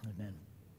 Amen.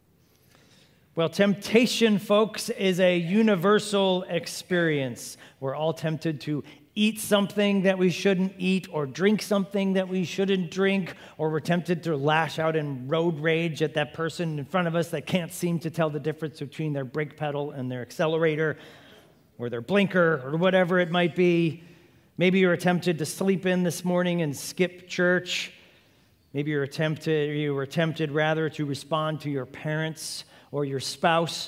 Well, temptation, folks, is a universal experience. We're all tempted to eat something that we shouldn't eat, or drink something that we shouldn't drink, or we're tempted to lash out in road rage at that person in front of us that can't seem to tell the difference between their brake pedal and their accelerator, or their blinker, or whatever it might be. Maybe you were tempted to sleep in this morning and skip church. Maybe you were tempted rather to respond to your parents or your spouse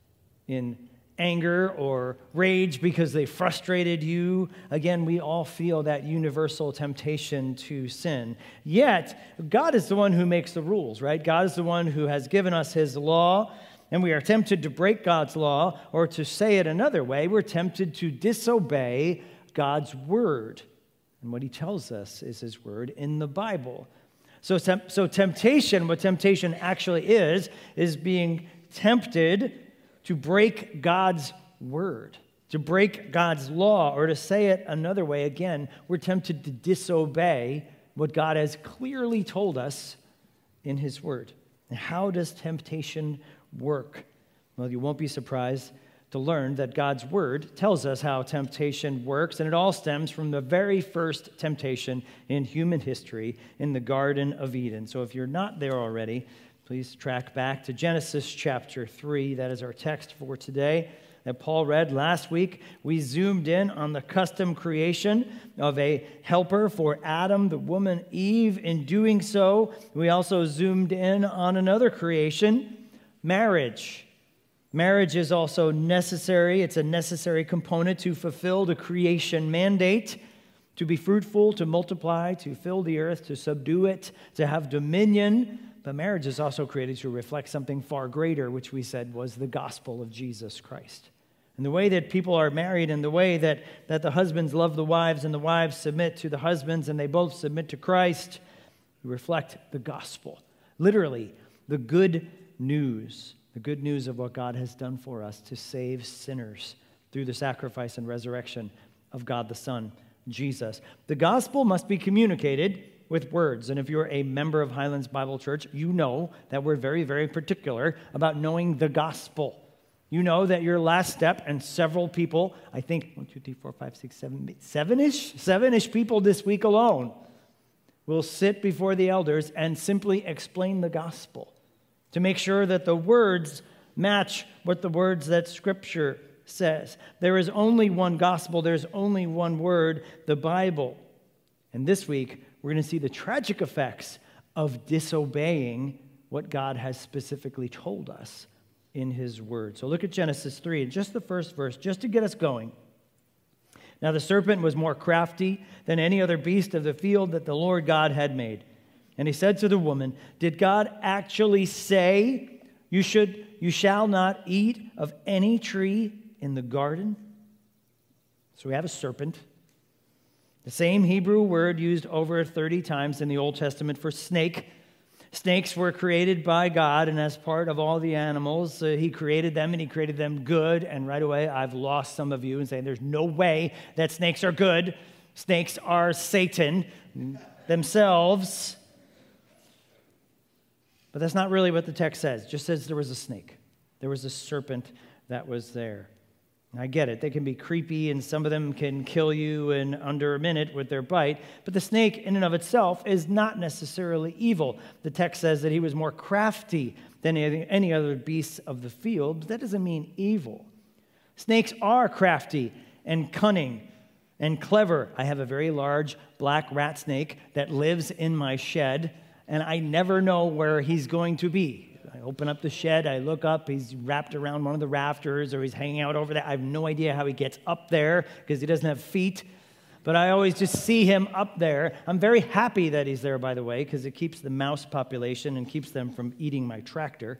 in anger or rage because they frustrated you. Again, we all feel that universal temptation to sin. Yet, God is the one who makes the rules, right? God is the one who has given us his law, and we are tempted to break God's law, or to say it another way, we're tempted to disobey God's word. And what he tells us is his word in the Bible. So temptation, what temptation actually is being tempted to break God's word, to break God's law, or to say it another way, again, we're tempted to disobey what God has clearly told us in his word. And how does temptation work? Well, you won't be surprised to learn that God's word tells us how temptation works, and it all stems from the very first temptation in human history in the Garden of Eden. So if you're not there already, please track back to Genesis chapter 3. That is our text for today that Paul read last week. We zoomed in on the custom creation of a helper for Adam, the woman Eve. In doing so, we also zoomed in on another creation, marriage. Marriage is also necessary. It's a necessary component to fulfill the creation mandate, to be fruitful, to multiply, to fill the earth, to subdue it, to have dominion. But marriage is also created to reflect something far greater, which we said was the gospel of Jesus Christ. And the way that people are married, and the way that the husbands love the wives and the wives submit to the husbands and they both submit to Christ, reflect the gospel. Literally, the good news. The good news of what God has done for us to save sinners through the sacrifice and resurrection of God the Son, Jesus. The gospel must be communicated with words. And if you're a member of Highlands Bible Church, you know that we're very, very particular about knowing the gospel. You know that your last step, and several people, I think 1, 2, 3, 4, 5, 6, 7, 7-ish people this week alone will sit before the elders and simply explain the gospel to make sure that the words match what the words that Scripture says. There is only one gospel. There's only one word, the Bible. And this week, we're going to see the tragic effects of disobeying what God has specifically told us in his word. So look at Genesis 3, and just the first verse, just to get us going. Now the serpent was more crafty than any other beast of the field that the Lord God had made. And he said to the woman, "Did God actually say, you shall not eat of any tree in the garden?" So we have a serpent. The same Hebrew word used over 30 times in the Old Testament for snake. Snakes were created by God, and as part of all the animals, he created them, and he created them good. And right away, I've lost some of you and saying there's no way that snakes are good. Snakes are Satan themselves. But that's not really what the text says. It just says there was a snake. There was a serpent that was there. And I get it. They can be creepy, and some of them can kill you in under a minute with their bite. But the snake in and of itself is not necessarily evil. The text says that he was more crafty than any other beasts of the field. But that doesn't mean evil. Snakes are crafty and cunning and clever. I have a very large black rat snake that lives in my shed, and I never know where he's going to be. I open up the shed, I look up, he's wrapped around one of the rafters, or he's hanging out over there. I have no idea how he gets up there because he doesn't have feet, but I always just see him up there. I'm very happy that he's there, by the way, because it keeps the mouse population and keeps them from eating my tractor.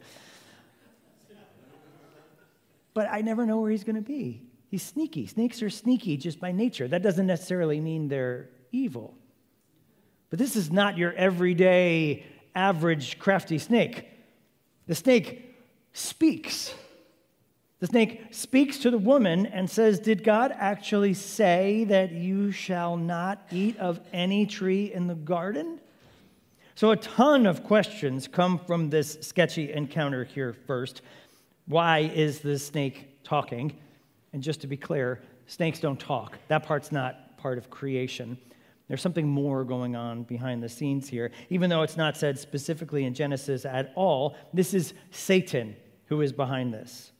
But I never know where he's going to be. He's sneaky. Snakes are sneaky just by nature. That doesn't necessarily mean they're evil. But this is not your everyday, average, crafty snake. The snake speaks. The snake speaks to the woman and says, "Did God actually say that you shall not eat of any tree in the garden?" So a ton of questions come from this sketchy encounter here first. Why is the snake talking? And just to be clear, snakes don't talk. That part's not part of creation. There's something more going on behind the scenes here. Even though it's not said specifically in Genesis at all, this is Satan who is behind this.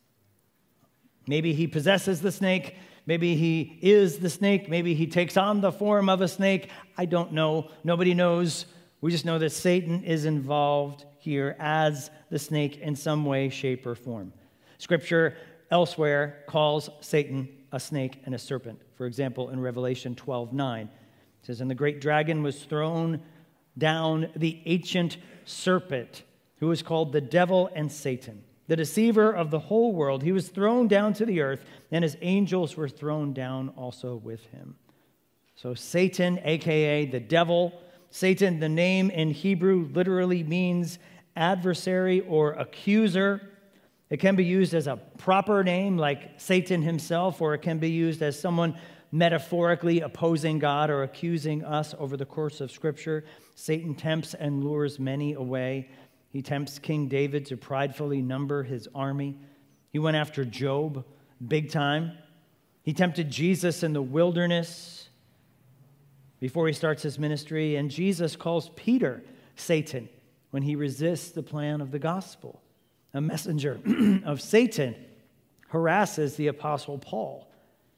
Maybe he possesses the snake. Maybe he is the snake. Maybe he takes on the form of a snake. I don't know. Nobody knows. We just know that Satan is involved here as the snake in some way, shape, or form. Scripture elsewhere calls Satan a snake and a serpent. For example, in Revelation 12:9, it says, "And the great dragon was thrown down, the ancient serpent, who is called the devil and Satan, the deceiver of the whole world. He was thrown down to the earth, and his angels were thrown down also with him." So Satan, a.k.a. the devil. Satan, the name in Hebrew, literally means adversary or accuser. It can be used as a proper name like Satan himself, or it can be used as someone metaphorically opposing God or accusing us over the course of Scripture. Satan tempts and lures many away. He tempts King David to pridefully number his army. He went after Job big time. He tempted Jesus in the wilderness before he starts his ministry, and Jesus calls Peter Satan when he resists the plan of the gospel. A messenger of Satan harasses the Apostle Paul.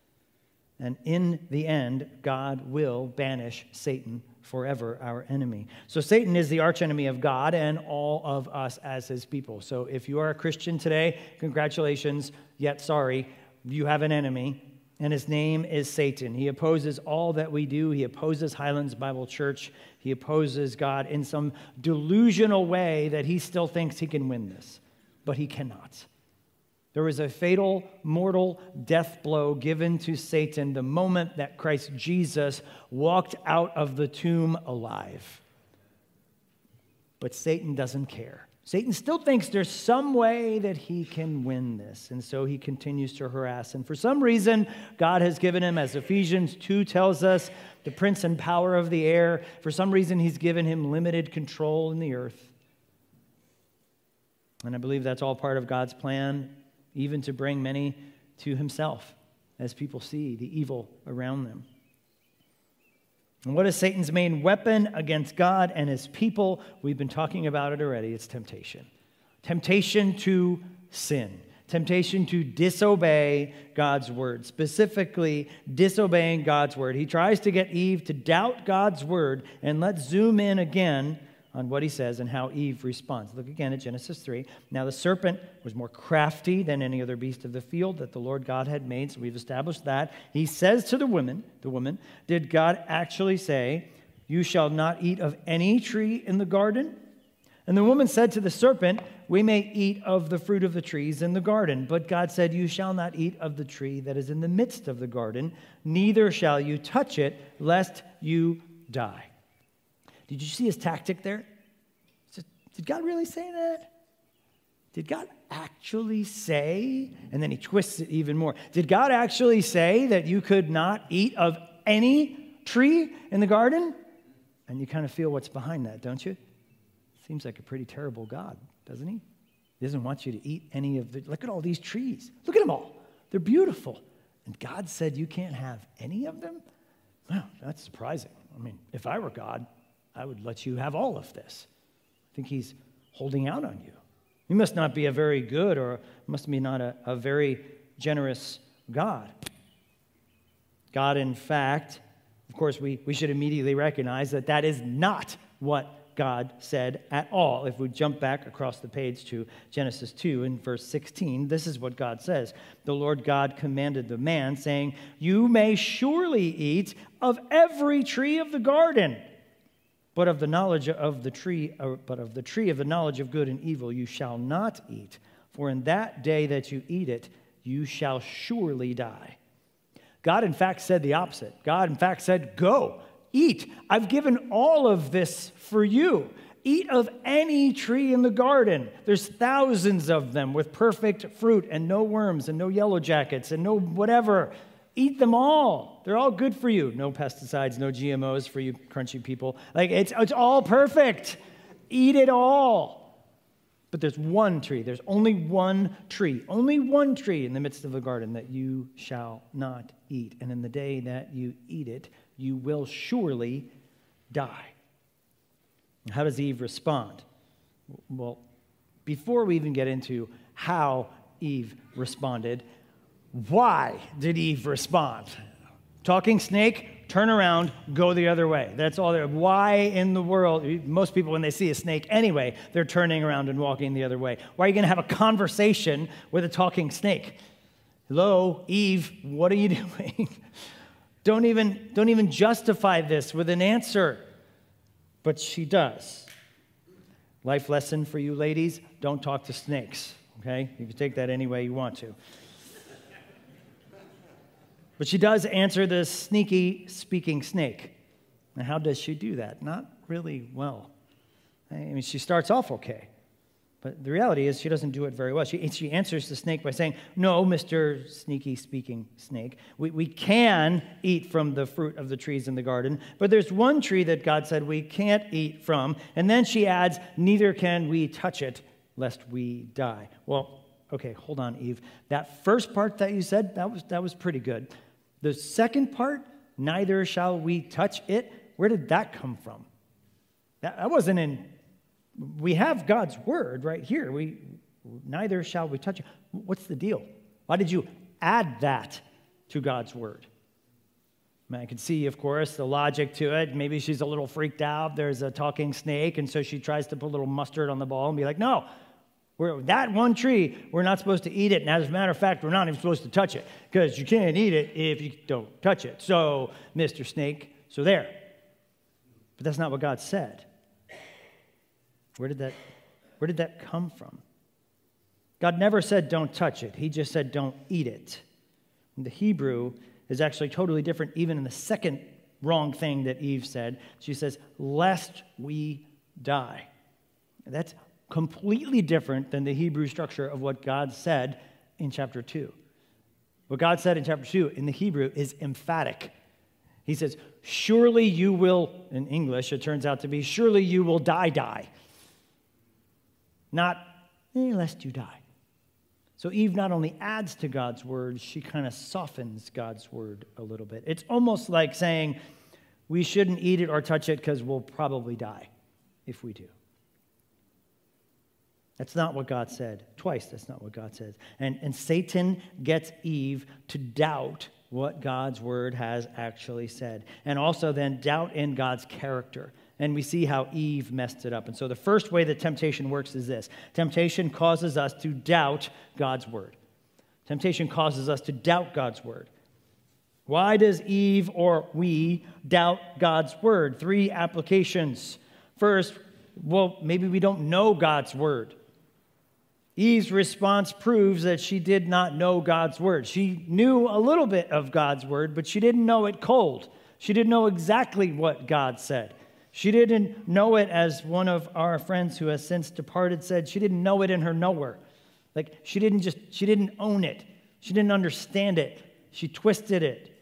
And in the end, God will banish Satan forever, our enemy. So Satan is the archenemy of God and all of us as his people. So if you are a Christian today, congratulations, yet sorry, you have an enemy, and his name is Satan. He opposes all that we do. He opposes Highlands Bible Church. He opposes God in some delusional way that he still thinks he can win this, but he cannot. There was a fatal, mortal death blow given to Satan the moment that Christ Jesus walked out of the tomb alive. But Satan doesn't care. Satan still thinks there's some way that he can win this, and so he continues to harass. And for some reason, God has given him, as Ephesians 2 tells us, the prince and power of the air. For some reason, he's given him limited control in the earth. And I believe that's all part of God's plan, even to bring many to himself as people see the evil around them. And what is Satan's main weapon against God and his people? We've been talking about it already. It's temptation. Temptation to sin. Temptation to disobey God's word. Specifically, disobeying God's word. He tries to get Eve to doubt God's word. And let's zoom in again on what he says and how Eve responds. Look again at Genesis 3. Now the serpent was more crafty than any other beast of the field that the Lord God had made. So we've established that. He says to the woman, "Did God actually say, 'You shall not eat of any tree in the garden?' And the woman said to the serpent, 'We may eat of the fruit of the trees in the garden. But God said, You shall not eat of the tree that is in the midst of the garden, neither shall you touch it, lest you die.'" Did you see his tactic there? Did God really say that? Did God actually say? And then he twists it even more. Did God actually say that you could not eat of any tree in the garden? And you kind of feel what's behind that, don't you? Seems like a pretty terrible God, doesn't he? He doesn't want you to eat any of the... Look at all these trees. Look at them all. They're beautiful. And God said you can't have any of them? Wow, that's surprising. I mean, if I were God, I would let you have all of this. I think he's holding out on you. He must not be a very good or must be not a very generous God. God, in fact, of course, we should immediately recognize that that is not what God said at all. If we jump back across the page to Genesis 2 in verse 16, this is what God says. The Lord God commanded the man, saying, "You may surely eat of every tree of the garden, but of the tree of the knowledge of good and evil you shall not eat, for in that day that you eat it, you shall surely die." God, in fact, said the opposite. God, in fact, said, "Go, eat. I've given all of this for you. Eat of any tree in the garden. There's thousands of them with perfect fruit and no worms and no yellow jackets and no whatever. Eat them all. They're all good for you. No pesticides, no GMOs for you crunchy people. Like, it's all perfect. Eat it all. But there's one tree. There's only one tree in the midst of the garden that you shall not eat. And in the day that you eat it, you will surely die. How does Eve respond? Well, before we even get into how Eve responded, why did Eve respond? Talking snake, turn around, go the other way. That's all there. Why in the world? Most people, when they see a snake anyway, they're turning around and walking the other way. Why are you going to have a conversation with a talking snake? Hello, Eve, what are you doing? Don't even justify this with an answer. But she does. Life lesson for you ladies, don't talk to snakes, okay? You can take that any way you want to. But she does answer the sneaky speaking snake. And how does she do that? Not really well. I mean, she starts off okay. But the reality is she doesn't do it very well. She answers the snake by saying, no, Mr. Sneaky speaking snake, we can eat from the fruit of the trees in the garden, but there's one tree that God said we can't eat from. And then she adds, neither can we touch it lest we die. Well, okay, hold on, Eve. That first part that you said, that was pretty good. The second part, neither shall we touch it, where did that come from? That wasn't in... We have God's word right here. Neither shall we touch it. What's the deal? Why did you add that to God's word? I mean, I can see, of course, the logic to it. Maybe she's a little freaked out. There's a talking snake, and so she tries to put a little mustard on the ball and be like, no, that one tree, we're not supposed to eat it. And as a matter of fact, we're not even supposed to touch it because you can't eat it if you don't touch it. So, Mr. Snake, so there. But that's not what God said. Where did that come from? God never said don't touch it. He just said don't eat it. And the Hebrew is actually totally different even in the second wrong thing that Eve said. She says, lest we die. That's completely different than the Hebrew structure of what God said in chapter 2. What God said in chapter 2 in the Hebrew is emphatic. He says, surely you will, in English it turns out to be, surely you will die. Not, lest you die. So Eve not only adds to God's word, she kind of softens God's word a little bit. It's almost like saying, we shouldn't eat it or touch it because we'll probably die if we do. That's not what God said. Twice, that's not what God says. And Satan gets Eve to doubt what God's word has actually said. And also then doubt in God's character. And we see how Eve messed it up. And so the first way that temptation works is this. Temptation causes us to doubt God's word. Temptation causes us to doubt God's word. Why does Eve or we doubt God's word? 3 applications. First, well, maybe we don't know God's word. Eve's response proves that she did not know God's word. She knew a little bit of God's word, but she didn't know it cold. She didn't know exactly what God said. She didn't know it, as one of our friends who has since departed said, she didn't know it in her knower. Like, she didn't own it. She didn't understand it. She twisted it.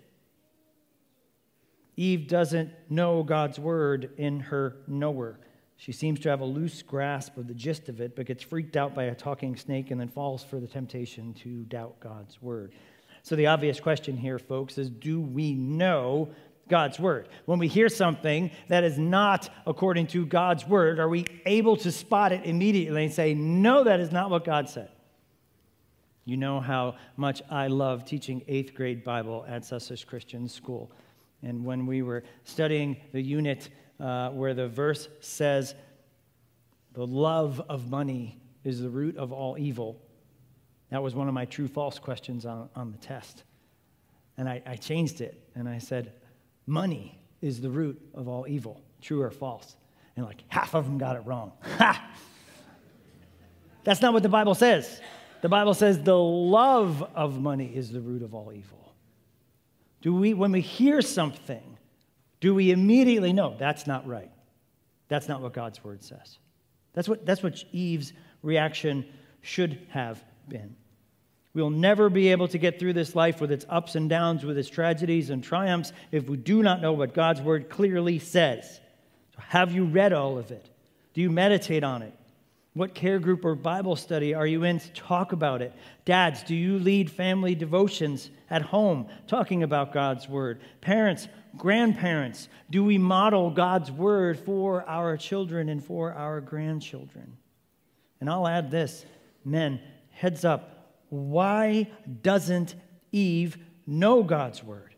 Eve doesn't know God's word in her knower. She seems to have a loose grasp of the gist of it, but gets freaked out by a talking snake and then falls for the temptation to doubt God's word. So the obvious question here, folks, is do we know God's word? When we hear something that is not according to God's word, are we able to spot it immediately and say, no, that is not what God said? You know how much I love teaching 8th grade Bible at Sussex Christian School. And when we were studying the unit where the verse says, the love of money is the root of all evil, that was one of my true-false questions on the test. And I changed it, and I said, money is the root of all evil, true or false? And like half of them got it wrong. Ha! That's not what the Bible says. The Bible says the love of money is the root of all evil. When we hear something, do we immediately know that's not right? That's not what God's word says. That's what Eve's reaction should have been. We'll never be able to get through this life with its ups and downs, with its tragedies and triumphs, if we do not know what God's word clearly says. So have you read all of it? Do you meditate on it? What care group or Bible study are you in to talk about it? Dads, do you lead family devotions at home talking about God's word? Parents, grandparents, do we model God's word for our children and for our grandchildren? And I'll add this, men, heads up, why doesn't Eve know God's word?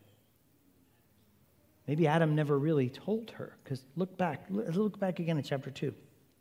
Maybe Adam never really told her, because look back again at chapter 2.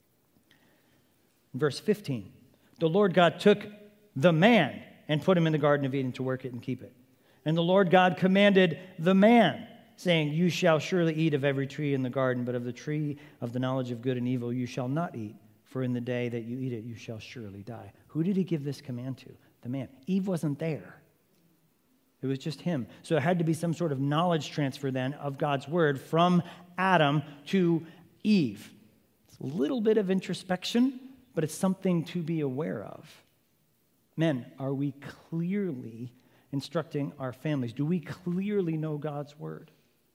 Verse 15, the Lord God took the man and put him in the Garden of Eden to work it and keep it. And the Lord God commanded the man, saying, you shall surely eat of every tree in the garden, but of the tree of the knowledge of good and evil you shall not eat, for in the day that you eat it you shall surely die. Who did he give this command to? The man. Eve wasn't there. It was just him. So it had to be some sort of knowledge transfer then of God's word from Adam to Eve. It's a little bit of introspection, but it's something to be aware of. Men, are we clearly instructing our families? Do we clearly know God's word?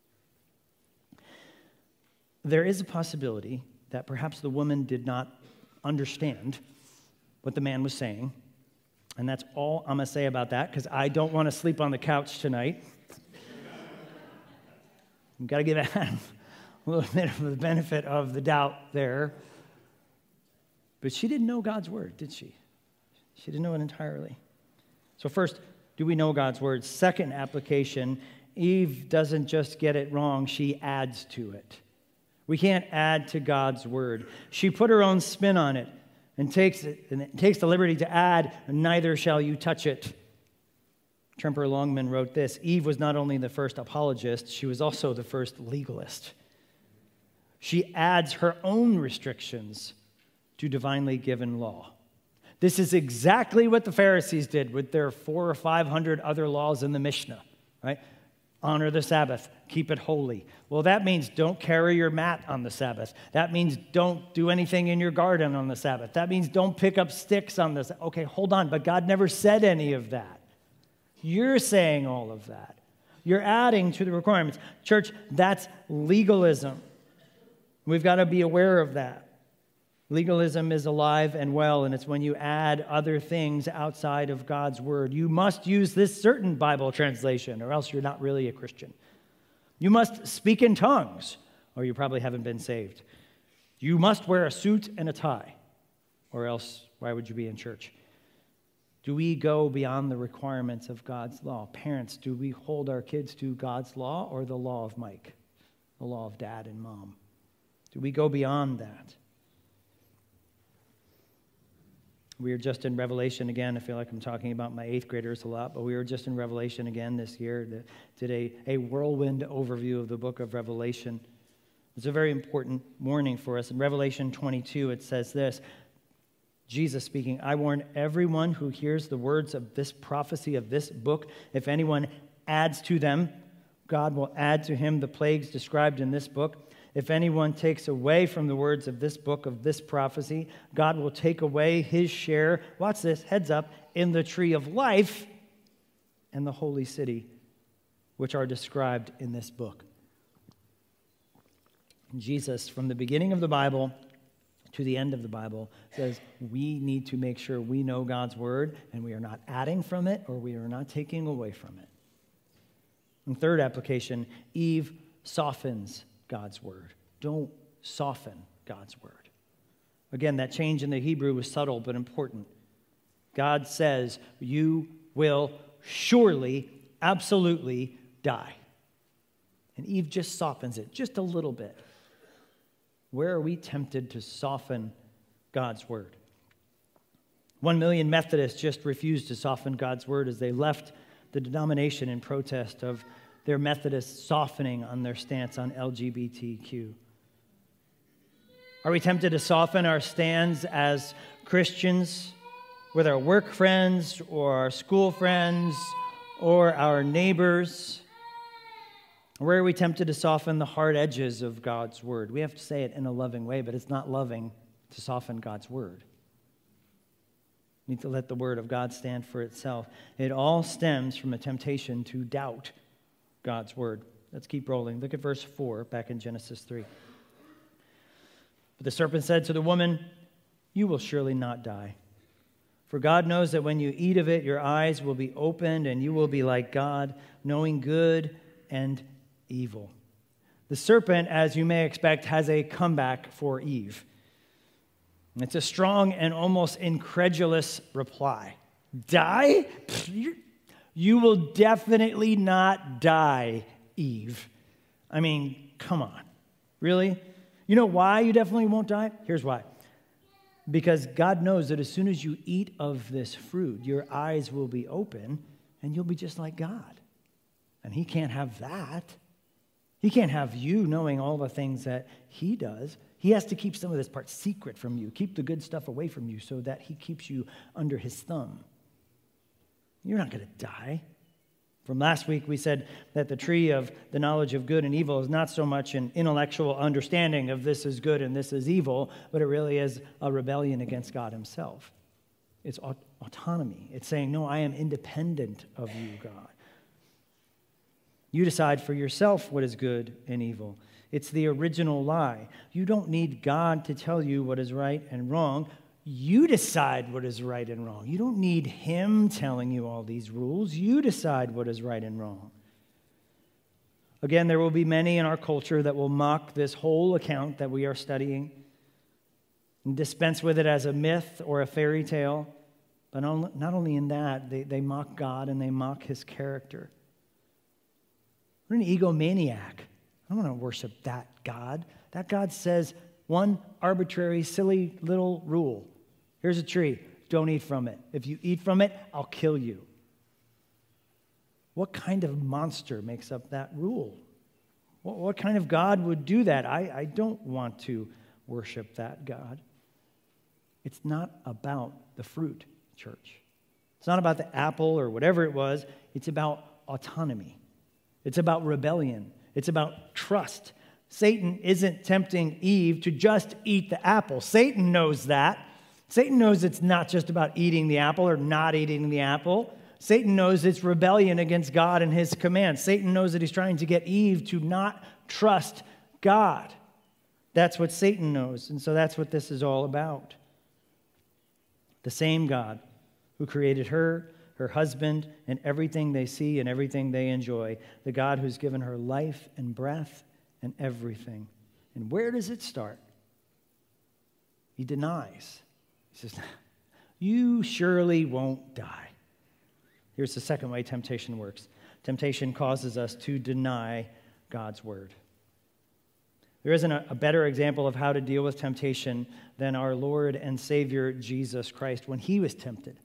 There is a possibility that perhaps the woman did not understand what the man was saying, and that's all I'm going to say about that, because I don't want to sleep on the couch tonight. You've got to give Adam a little bit of the benefit of the doubt there. But she didn't know God's word, did she? She didn't know it entirely. So first, do we know God's word? Second application, Eve doesn't just get it wrong, she adds to it. We can't add to God's word. She put her own spin on it and takes the liberty to add, neither shall you touch it. Tremper Longman wrote this, Eve was not only the first apologist, she was also the first legalist. She adds her own restrictions to divinely given law. This is exactly what the Pharisees did with their 400 or 500 other laws in the Mishnah, right? Honor the Sabbath, keep it holy. Well, that means don't carry your mat on the Sabbath. That means don't do anything in your garden on the Sabbath. That means don't pick up sticks on the Sabbath. Okay, hold on, but God never said any of that. You're saying all of that. You're adding to the requirements. Church, that's legalism. We've got to be aware of that. Legalism is alive and well, and it's when you add other things outside of God's word. You must use this certain Bible translation, or else you're not really a Christian. You must speak in tongues, or you probably haven't been saved. You must wear a suit and a tie, or else why would you be in church? Do we go beyond the requirements of God's law? Parents, do we hold our kids to God's law or the law of Mike, the law of dad and mom? Do we go beyond that? We were just in Revelation again. I feel like I'm talking about my 8th graders a lot, but we were just in Revelation again this year. Did a whirlwind overview of the book of Revelation. It's a very important warning for us. In Revelation 22, it says this, Jesus speaking, I warn everyone who hears the words of this prophecy of this book, if anyone adds to them, God will add to him the plagues described in this book. If anyone takes away from the words of this book of this prophecy, God will take away his share, watch this, heads up, in the tree of life and the holy city, which are described in this book. Jesus, from the beginning of the Bible to the end of the Bible, says we need to make sure we know God's word and we are not adding from it or we are not taking away from it. And third application, Eve softens God's word. Don't soften God's word. Again, that change in the Hebrew was subtle but important. God says, you will surely, absolutely die. And Eve just softens it just a little bit. Where are we tempted to soften God's word? 1 million Methodists just refused to soften God's word as they left the denomination in protest of their Methodists softening on their stance on LGBTQ. Are we tempted to soften our stands as Christians with our work friends or our school friends or our neighbors? Where are we tempted to soften the hard edges of God's word? We have to say it in a loving way, but it's not loving to soften God's word. We need to let the word of God stand for itself. It all stems from a temptation to doubt God's word. Let's keep rolling. Look at verse 4 back in Genesis 3. But the serpent said to the woman, "You will surely not die. For God knows that when you eat of it, your eyes will be opened, and you will be like God, knowing good and evil." The serpent, as you may expect, has a comeback for Eve. It's a strong and almost incredulous reply. Die? You will definitely not die, Eve. I mean, come on. Really? You know why you definitely won't die? Here's why. Because God knows that as soon as you eat of this fruit, your eyes will be open and you'll be just like God. And He can't have that. He can't have you knowing all the things that He does. He has to keep some of this part secret from you, keep the good stuff away from you so that He keeps you under His thumb. You're not going to die. From last week, we said that the tree of the knowledge of good and evil is not so much an intellectual understanding of this is good and this is evil, but it really is a rebellion against God Himself. It's autonomy. It's saying, no, I am independent of you, God. You decide for yourself what is good and evil. It's the original lie. You don't need God to tell you what is right and wrong. You decide what is right and wrong. You don't need Him telling you all these rules. You decide what is right and wrong. Again, there will be many in our culture that will mock this whole account that we are studying and dispense with it as a myth or a fairy tale. But not only in that, they mock God and they mock His character. What an egomaniac. I don't want to worship that God. That God says one arbitrary, silly little rule. Here's a tree. Don't eat from it. If you eat from it, I'll kill you. What kind of monster makes up that rule? What kind of God would do that? I don't want to worship that God. It's not about the fruit, church. It's not about the apple or whatever it was. It's about autonomy. It's about rebellion. It's about trust. Satan isn't tempting Eve to just eat the apple. Satan knows that. Satan knows it's not just about eating the apple or not eating the apple. Satan knows it's rebellion against God and His commands. Satan knows that he's trying to get Eve to not trust God. That's what Satan knows, and so that's what this is all about. The same God who created her husband, and everything they see and everything they enjoy. The God who's given her life and breath and everything. And where does it start? He denies. He says, you surely won't die. Here's the second way temptation works. Temptation causes us to deny God's word. There isn't a better example of how to deal with temptation than our Lord and Savior Jesus Christ when He was tempted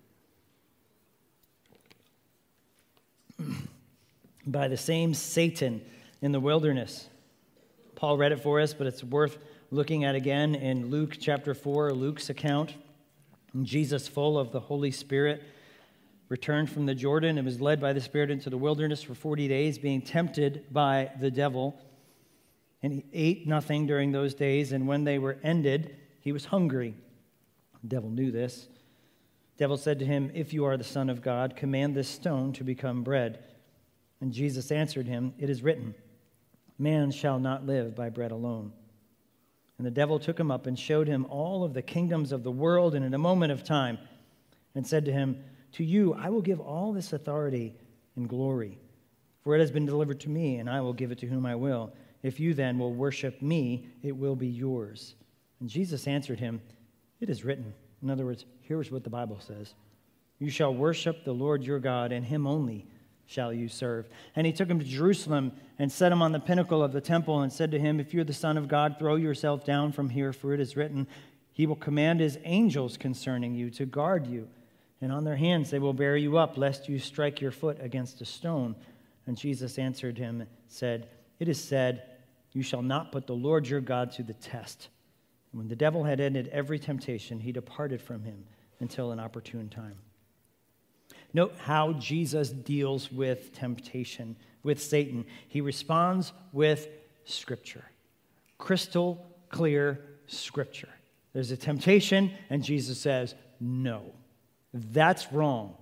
by the same Satan in the wilderness. Paul read it for us, but it's worth looking at again in Luke chapter 4, Luke's account. And Jesus, full of the Holy Spirit, returned from the Jordan and was led by the Spirit into the wilderness for 40 days, being tempted by the devil. And He ate nothing during those days, and when they were ended, He was hungry. The devil knew this. The devil said to Him, if you are the Son of God, command this stone to become bread. And Jesus answered him, it is written, man shall not live by bread alone. And the devil took Him up and showed Him all of the kingdoms of the world in a moment of time, and said to Him, to you I will give all this authority and glory, for it has been delivered to me, and I will give it to whom I will. If you then will worship me, it will be yours. And Jesus answered him, it is written. In other words, here's what the Bible says. You shall worship the Lord your God, and Him only shall you serve. And He took him to Jerusalem and set him on the pinnacle of the temple and said to him, if you're the Son of God, throw yourself down from here, for it is written, He will command His angels concerning you to guard you, and on their hands they will bear you up, lest you strike your foot against a stone. And Jesus answered him, said, it is said, you shall not put the Lord your God to the test. And when the devil had ended every temptation, he departed from him until an opportune time. Note how Jesus deals with temptation, with Satan. He responds with Scripture. Crystal clear Scripture. There's a temptation, and Jesus says, no, that's wrong.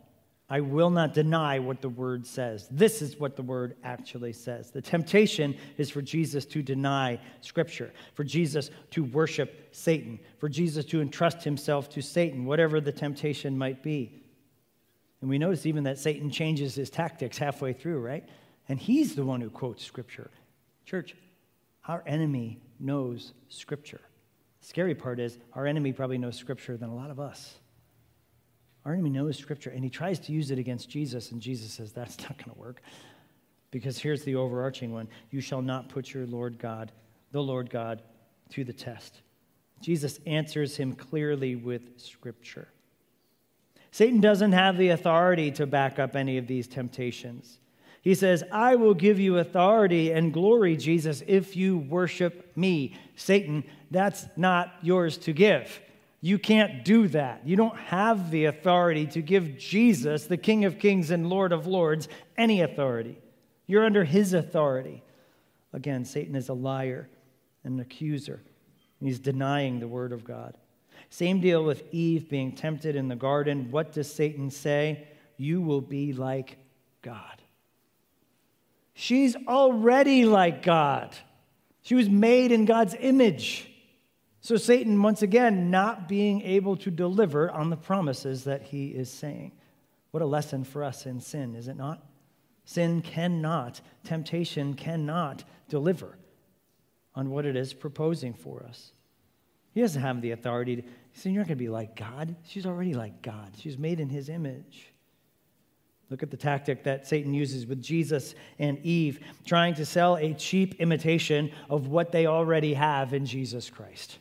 I will not deny what the word says. This is what the word actually says. The temptation is for Jesus to deny Scripture, for Jesus to worship Satan, for Jesus to entrust himself to Satan, whatever the temptation might be. And we notice even that Satan changes his tactics halfway through, right? And he's the one who quotes Scripture. Church, our enemy knows Scripture. The scary part is our enemy probably knows Scripture than a lot of us. Our enemy knows Scripture, and he tries to use it against Jesus, and Jesus says, that's not going to work. Because here's the overarching one. You shall not put your Lord God, the Lord God, to the test. Jesus answers him clearly with Scripture. Satan doesn't have the authority to back up any of these temptations. He says, I will give you authority and glory, Jesus, if you worship me. Satan, that's not yours to give. You can't do that. You don't have the authority to give Jesus, the King of Kings and Lord of Lords, any authority. You're under his authority. Again, Satan is a liar and an accuser. He's denying the word of God. Same deal with Eve being tempted in the garden. What does Satan say? You will be like God. She's already like God. She was made in God's image. So Satan, once again, not being able to deliver on the promises that he is saying. What a lesson for us in sin, is it not? Sin cannot, temptation cannot deliver on what it is proposing for us. He doesn't have the authority to say, you're not going to be like God. She's already like God. She's made in his image. Look at the tactic that Satan uses with Jesus and Eve, trying to sell a cheap imitation of what they already have in Jesus Christ.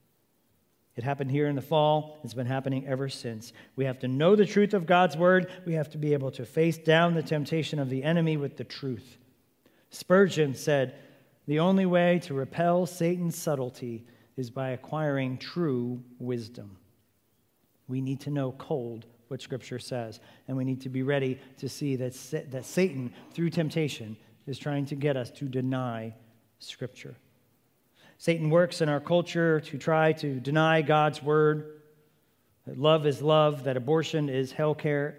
It happened here in the fall. It's been happening ever since. We have to know the truth of God's word. We have to be able to face down the temptation of the enemy with the truth. Spurgeon said, the only way to repel Satan's subtlety is by acquiring true wisdom. We need to know cold what Scripture says, and we need to be ready to see that Satan, through temptation, is trying to get us to deny Scripture. Satan works in our culture to try to deny God's word, that love is love, that abortion is health care,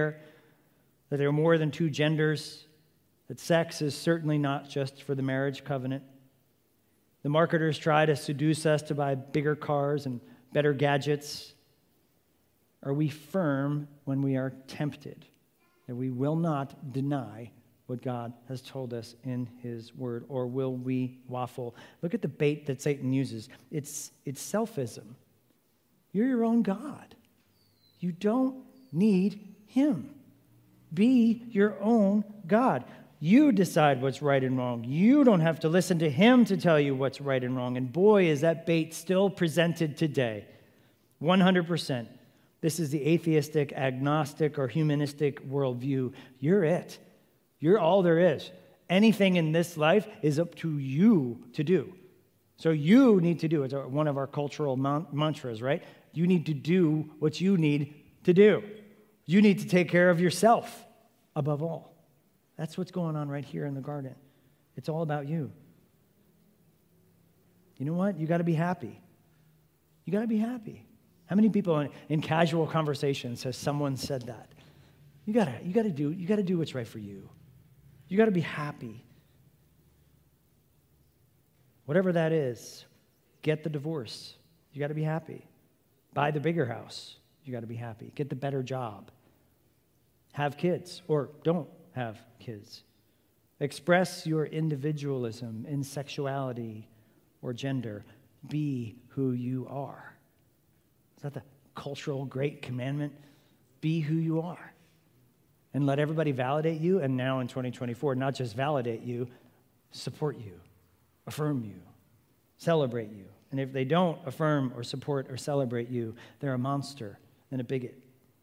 that there are more than two genders, that sex is certainly not just for the marriage covenant. The marketers try to seduce us to buy bigger cars and better gadgets. Are we firm when we are tempted, that we will not deny what God has told us in his word, or will we waffle? Look at the bait that Satan uses. It's selfism. You're your own God. You don't need him. Be your own God. You decide what's right and wrong. You don't have to listen to him to tell you what's right and wrong. And boy, is that bait still presented today. 100%. This is the atheistic, agnostic, or humanistic worldview. You're it. You're all there is. Anything in this life is up to you to do. So you need to do. It's one of our cultural mantras, right? You need to do what you need to do. You need to take care of yourself above all. That's what's going on right here in the garden. It's all about you. You know what? You got to be happy. You got to be happy. How many people in casual conversations has someone said that? You got to do what's right for you. You got to be happy. Whatever that is, get the divorce. You got to be happy. Buy the bigger house. You got to be happy. Get the better job. Have kids or don't have kids. Express your individualism in sexuality or gender. Be who you are. Is that the cultural great commandment? Be who you are. And let everybody validate you, and now in 2024, not just validate you, support you, affirm you, celebrate you. And if they don't affirm or support or celebrate you, they're a monster and a bigot.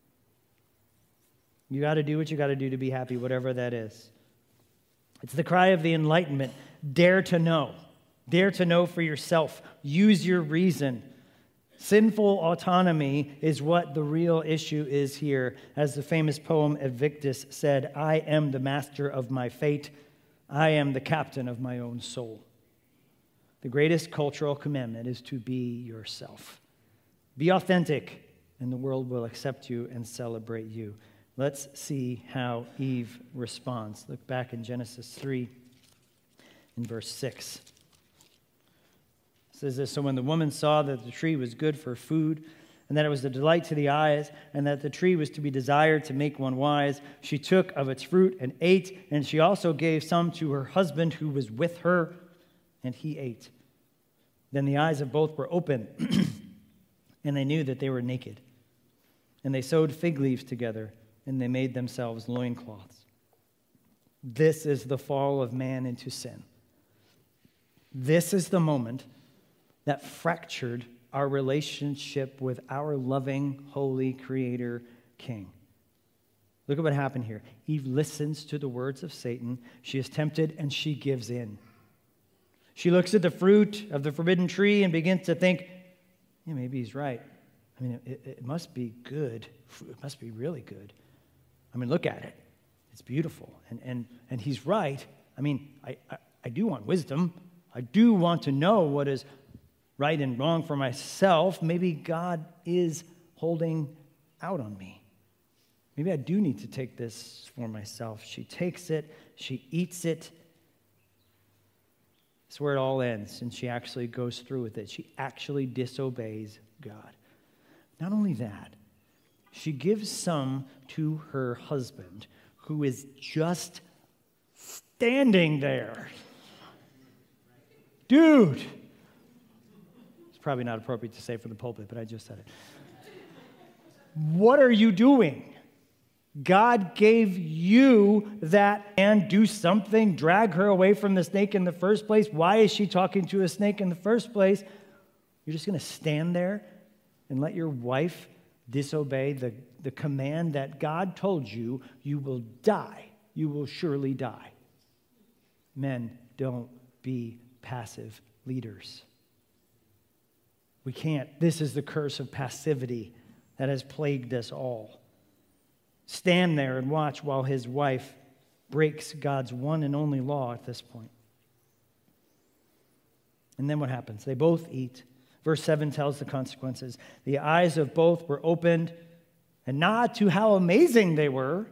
You got to do what you got to do to be happy, whatever that is. It's the cry of the Enlightenment. Dare to know. Dare to know for yourself. Use your reason. Sinful autonomy is what the real issue is here. As the famous poem Evictus said, I am the master of my fate. I am the captain of my own soul. The greatest cultural commandment is to be yourself. Be authentic, and the world will accept you and celebrate you. Let's see how Eve responds. Look back in Genesis 3 in verse 6. It says this, "So when the woman saw that the tree was good for food, and that it was a delight to the eyes, and that the tree was to be desired to make one wise, she took of its fruit and ate, and she also gave some to her husband who was with her, and he ate. Then the eyes of both were open, and they knew that they were naked. And they sewed fig leaves together, and they made themselves loincloths." This is the fall of man into sin. This is the moment that fractured our relationship with our loving, holy Creator King. Look at what happened here. Eve listens to the words of Satan. She is tempted, and she gives in. She looks at the fruit of the forbidden tree and begins to think, yeah, maybe he's right. I mean, it must be good. It must be really good. I mean, look at it. It's beautiful. And he's right. I mean, I do want wisdom. I do want to know what is right and wrong for myself. Maybe God is holding out on me. Maybe I do need to take this for myself. She takes it. She eats it. That's where it all ends, and she actually goes through with it. She actually disobeys God. Not only that, she gives some to her husband, who is just standing there. Dude! It's probably not appropriate to say from the pulpit, but I just said it. What are you doing? God gave you that and do something, drag her away from the snake in the first place. Why is she talking to a snake in the first place? You're just going to stand there and let your wife disobey the command that God told you, you will die. You will surely die. Men, don't be passive leaders. We can't. This is the curse of passivity that has plagued us all. Stand there and watch while his wife breaks God's one and only law at this point. And then what happens? They both eat. Verse 7 tells the consequences. The eyes of both were opened, and not to how amazing they were,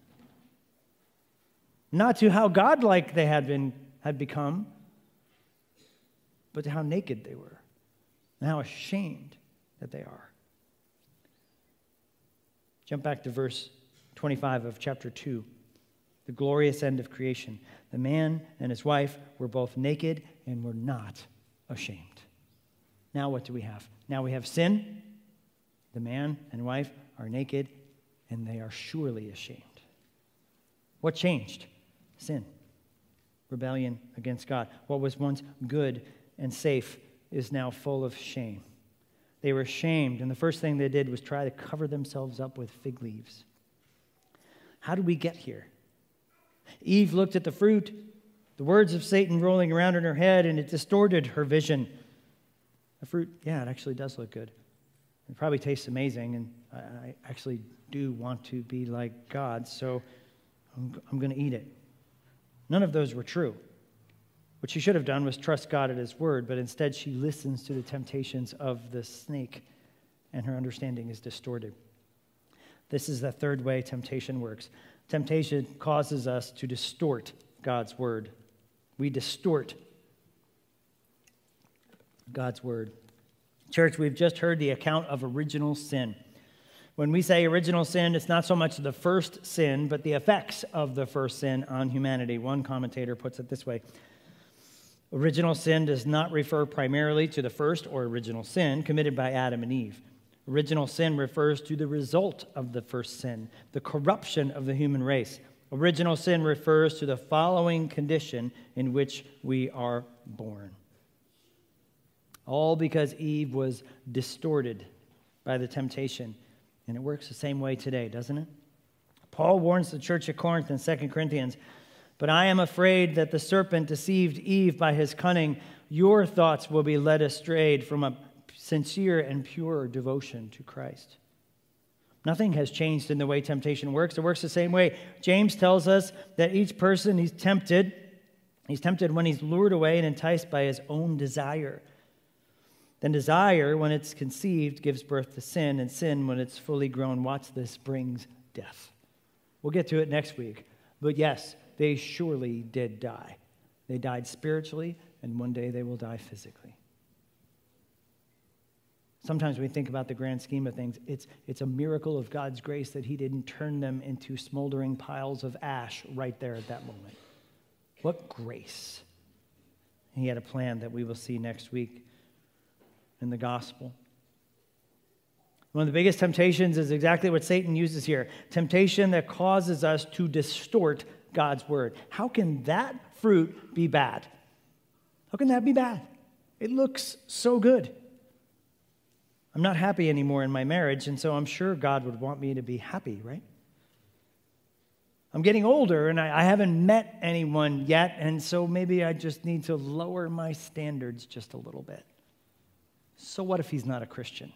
not to how godlike they had become, but to how naked they were, and how ashamed that they are. Jump back to verse 25 of chapter 2, the glorious end of creation. The man and his wife were both naked and were not ashamed. Now what do we have? Now we have sin. The man and wife are naked, and they are surely ashamed. What changed? Sin. Rebellion against God. What was once good and safe is now full of shame. They were ashamed, and the first thing they did was try to cover themselves up with fig leaves. How did we get here? Eve looked at the fruit, the words of Satan rolling around in her head, and it distorted her vision. The fruit, yeah, it actually does look good. It probably tastes amazing, and I actually do want to be like God, so I'm going to eat it. None of those were true. What she should have done was trust God at his word, but instead she listens to the temptations of the snake, and her understanding is distorted. This is the third way temptation works. Temptation causes us to distort God's word. We distort God's word. Church, we've just heard the account of original sin. When we say original sin, it's not so much the first sin, but the effects of the first sin on humanity. One commentator puts it this way. Original sin does not refer primarily to the first or original sin committed by Adam and Eve. Original sin refers to the result of the first sin, the corruption of the human race. Original sin refers to the following condition in which we are born. All because Eve was distorted by the temptation. And it works the same way today, doesn't it? Paul warns the church at Corinth in 2 Corinthians, "But I am afraid that the serpent deceived Eve by his cunning. Your thoughts will be led astray from a sincere and pure devotion to Christ." Nothing has changed in the way temptation works. It works the same way. James tells us that each person he's tempted when he's lured away and enticed by his own desire. Then desire, when it's conceived, gives birth to sin, and sin, when it's fully grown, watch this, brings death. We'll get to it next week. But yes, they surely did die. They died spiritually, and one day they will die physically. Sometimes when we think about the grand scheme of things, it's a miracle of God's grace that he didn't turn them into smoldering piles of ash right there at that moment. What grace. He had a plan that we will see next week in the gospel. One of the biggest temptations is exactly what Satan uses here. Temptation that causes us to distort God's word. How can that fruit be bad? How can that be bad? It looks so good. I'm not happy anymore in my marriage, and so I'm sure God would want me to be happy, right? I'm getting older, and I haven't met anyone yet, and so maybe I just need to lower my standards just a little bit. So what if he's not a Christian?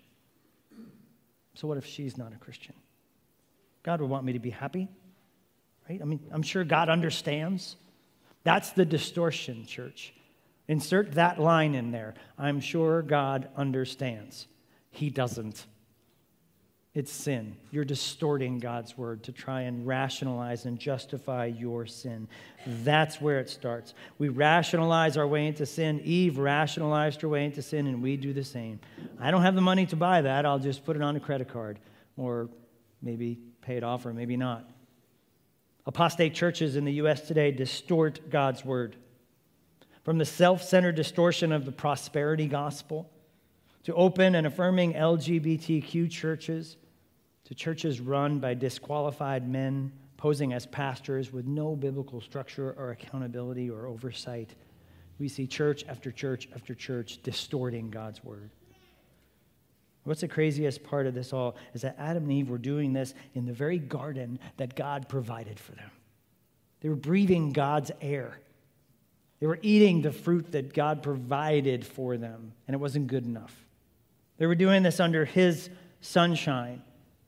So what if she's not a Christian? God would want me to be happy, right? I mean, I'm sure God understands. That's the distortion, church. Insert that line in there. I'm sure God understands. He doesn't. It's sin. You're distorting God's word to try and rationalize and justify your sin. That's where it starts. We rationalize our way into sin. Eve rationalized her way into sin, and we do the same. I don't have the money to buy that. I'll just put it on a credit card, or maybe pay it off, or maybe not. Apostate churches in the U.S. today distort God's word. From the self-centered distortion of the prosperity gospel to open and affirming LGBTQ churches, to churches run by disqualified men posing as pastors with no biblical structure or accountability or oversight. We see church after church after church distorting God's word. What's the craziest part of this all is that Adam and Eve were doing this in the very garden that God provided for them. They were breathing God's air. They were eating the fruit that God provided for them, and it wasn't good enough. They were doing this under his sunshine.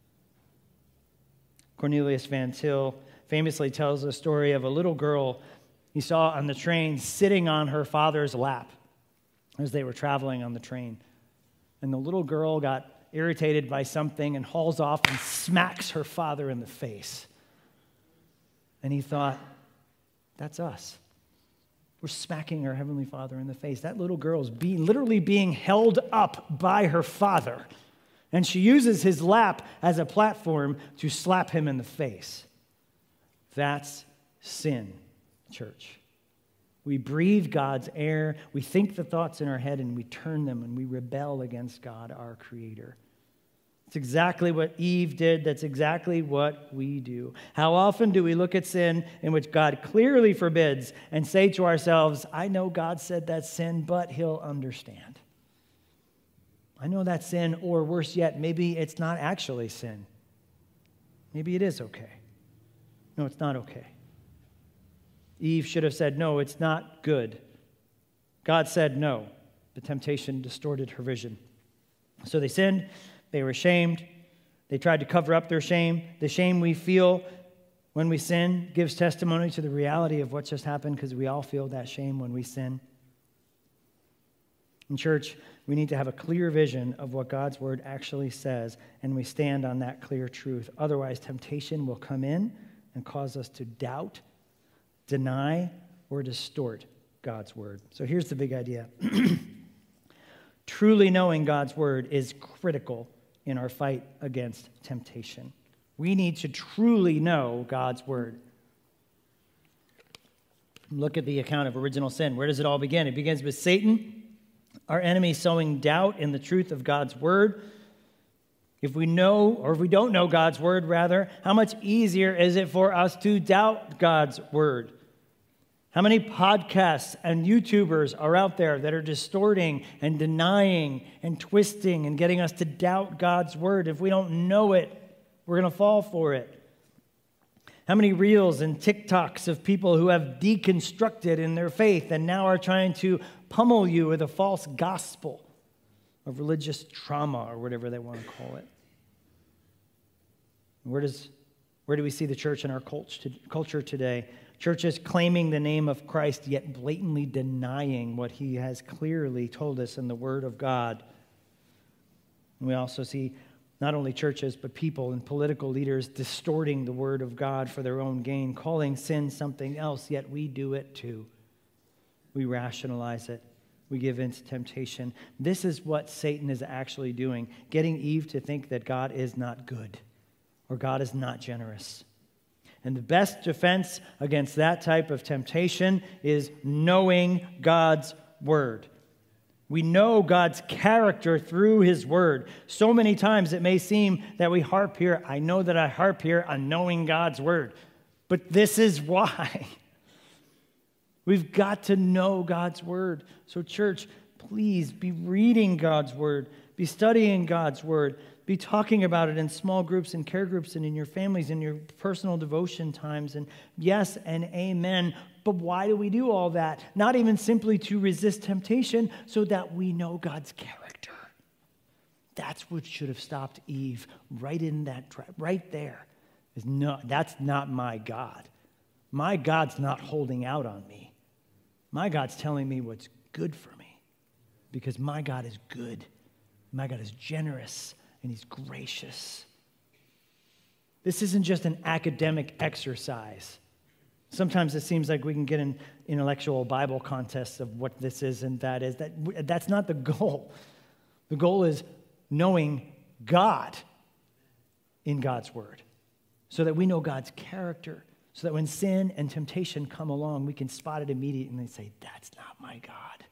Cornelius Van Til famously tells the story of a little girl he saw on the train sitting on her father's lap as they were traveling on the train. And the little girl got irritated by something and hauls off and smacks her father in the face. And he thought, that's us. We're smacking our Heavenly Father in the face. That little girl is literally being held up by her father. And she uses his lap as a platform to slap him in the face. That's sin, church. We breathe God's air, we think the thoughts in our head, and we turn them and we rebel against God, our Creator. It's exactly what Eve did. That's exactly what we do. How often do we look at sin in which God clearly forbids and say to ourselves, I know God said that's sin, but he'll understand. I know that's sin, or worse yet, maybe it's not actually sin. Maybe it is okay. No, it's not okay. Eve should have said, no, it's not good. God said no. The temptation distorted her vision. So they sinned. They were ashamed. They tried to cover up their shame. The shame we feel when we sin gives testimony to the reality of what just happened, because we all feel that shame when we sin. In church, we need to have a clear vision of what God's word actually says, and we stand on that clear truth. Otherwise, temptation will come in and cause us to doubt, deny, or distort God's word. So here's the big idea. Truly knowing God's word is critical in our fight against temptation. We need to truly know God's word. Look at the account of original sin. Where does it all begin? It begins with Satan, our enemy, sowing doubt in the truth of God's word. If we know, or if we don't know God's word, rather, how much easier is it for us to doubt God's word? How many podcasts and YouTubers are out there that are distorting and denying and twisting and getting us to doubt God's word? If we don't know it, we're going to fall for it. How many reels and TikToks of people who have deconstructed in their faith and now are trying to pummel you with a false gospel of religious trauma, or whatever they want to call it? Where do we see the church in our culture today? Churches claiming the name of Christ, yet blatantly denying what he has clearly told us in the Word of God. And we also see Not only churches, but people and political leaders distorting the word of God for their own gain, calling sin something else, yet we do it too. We rationalize it. We give in to temptation. This is what Satan is actually doing, getting Eve to think that God is not good or God is not generous. And the best defense against that type of temptation is knowing God's word. We know God's character through his word. So many times it may seem that we harp here. I know that I harp here on knowing God's word. But this is why. We've got to know God's word. So church, please be reading God's word. Be studying God's word. Be talking about it in small groups and care groups and in your families, in your personal devotion times. And yes and amen. But why do we do all that? Not even simply to resist temptation, so that we know God's character. That's what should have stopped Eve right in that trap, right there. That's not my God. My God's not holding out on me. My God's telling me what's good for me, because my God is good. My God is generous, and he's gracious. This isn't just an academic exercise. Sometimes it seems like we can get in intellectual Bible contests of what this is and that is. That's not the goal. The goal is knowing God in God's word, so that we know God's character, so that when sin and temptation come along, we can spot it immediately and say, that's not my God.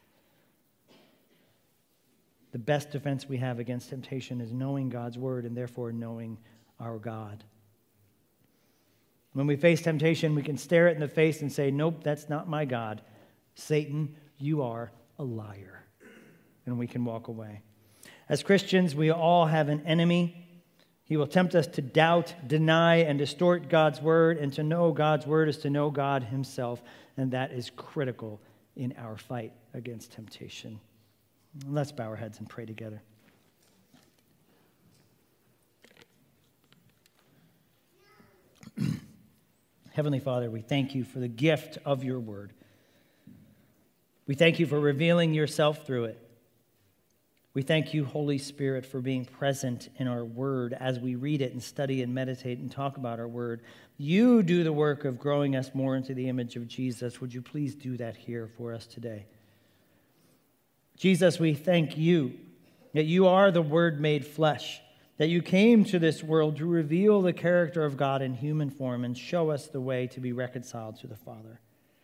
The best defense we have against temptation is knowing God's word and therefore knowing our God. When we face temptation, we can stare it in the face and say, nope, that's not my God. Satan, you are a liar. And we can walk away. As Christians, we all have an enemy. He will tempt us to doubt, deny, and distort God's word. And to know God's word is to know God himself. And that is critical in our fight against temptation. Let's bow our heads and pray together. Heavenly Father, we thank you for the gift of your word. We thank you for revealing yourself through it. We thank you, Holy Spirit, for being present in our word as we read it and study and meditate and talk about our word. You do the work of growing us more into the image of Jesus. Would you please do that here for us today? Jesus, we thank you that you are the Word made flesh, that you came to this world to reveal the character of God in human form and show us the way to be reconciled to the Father.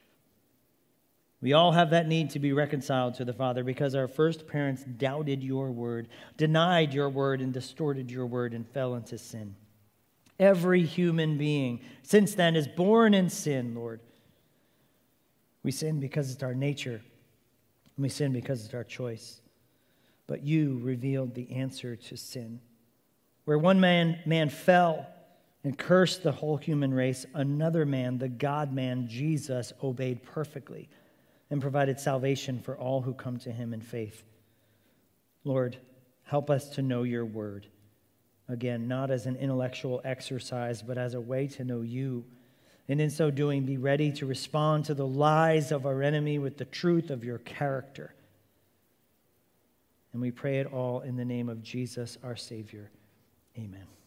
We all have that need to be reconciled to the Father because our first parents doubted your word, denied your word, and distorted your word and fell into sin. Every human being since then is born in sin, Lord. We sin because it's our nature, and we sin because it's our choice. But you revealed the answer to sin. Where one man fell and cursed the whole human race, another man, the God-man, Jesus, obeyed perfectly and provided salvation for all who come to him in faith. Lord, help us to know your word. Again, not as an intellectual exercise, but as a way to know you. And in so doing, be ready to respond to the lies of our enemy with the truth of your character. And we pray it all in the name of Jesus, our Savior. Amen.